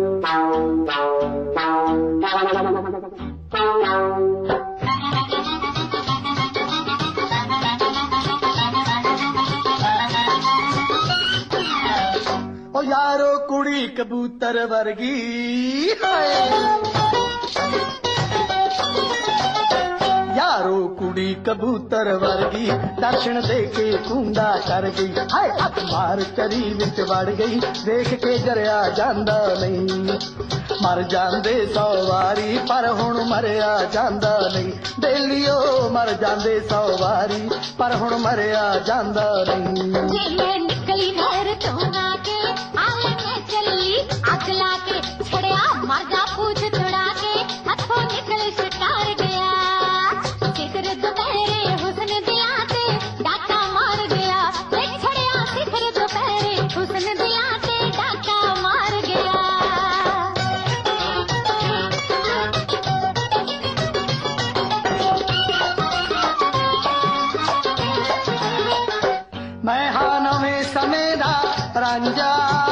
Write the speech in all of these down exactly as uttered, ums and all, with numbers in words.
ओ यारो कुड़ी कबूतर वर्गी यारो कुड़ी कबूतर वर्गी दर्शन दे के कूंदा कर गई हाय हथ मार चरी विच वड़ गई देख के जरिया जांदा नहीं मर जांदे सौ वारी पर हुण मरिया जांदा नहीं बेलियो मर जांदे सौ वारी पर हुण मरिया जांदा नहीं मैं निकली नहर चों के आले मैं चली अग ला के छड़िया मर जा पूछ छुड़ा के हथों निकल शिकार गया सिखर दोपहरे हुस्न दिया ते डाका मार गया छड़िया सिखर दोपहरे हुस्न दिया ते डाका मार गया मैं हाँ नवें समय दा रांझा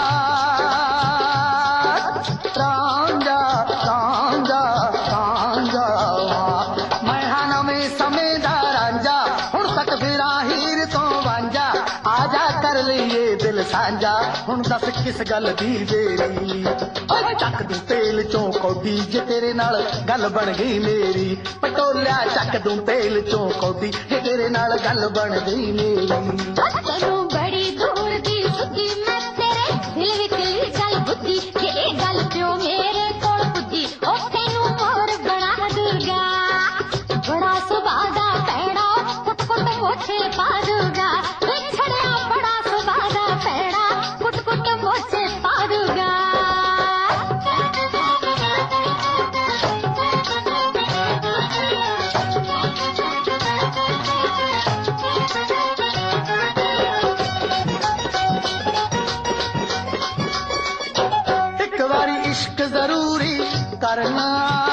रांझा रांझा रांझा मैं हाँ नवें समय दा रांझा हुण तक फिरा हीर तो वांझा आजा कर लईए दिल साझा हुण दस किस गल दी देरी चक दूं तेल चों कौडी जे तेरे नाल गल बन गई मेरी पटोलिया चक दूं तेल चों कौडी जे तेरे नाल गल बन गई मेरी तैनूं बड़ी दूर दी सुधी मैं तेरे दिल विच गल बुद्धि जे ए गल पिओ मेरे कोल पुजी ओ तैनूं मोर बड़ा दुर्गा बड़ा सुभाऽ दा पैड़ा कुट कुट मोछे पा दूगा छड़िया बड़ा सुभाऽ दा पैड़ा कुट कुट मोछे पा दूगा एक बारी इश्क जरूरी करना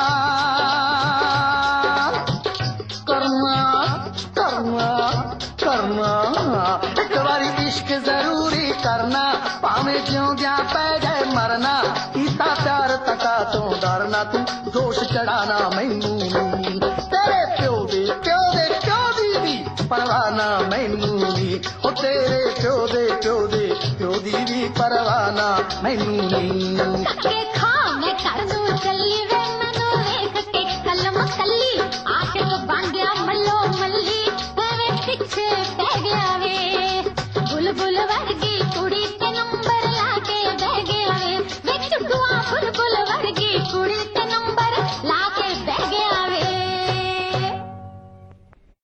करना करना करना एक बारी इश्क जरूरी करना भावें ज्यों ज्या पै जाए मरना कीता प्यार तका तो डरना तू जोश चढ़ाना मैनू नी तेरे प्यो दे प्यो दे प्यो दी भी परवाना मैनू नी ओ तेरे प्यो दे प्यो दे प्यो दी भी परवाना मैनू नी